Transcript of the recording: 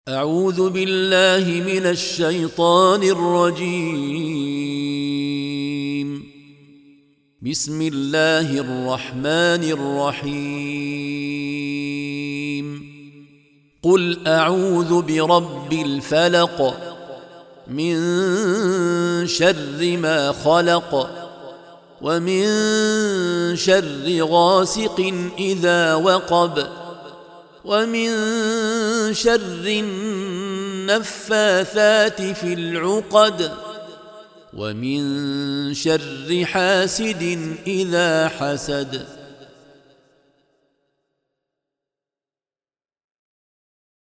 أعوذ بالله من الشيطان الرجيم. بسم الله الرحمن الرحيم. قل أعوذ برب الفلق من شر ما خلق ومن شر غاسق إذا وقب ومن شر النفاثات في العقد ومن شر حاسد إذا حسد.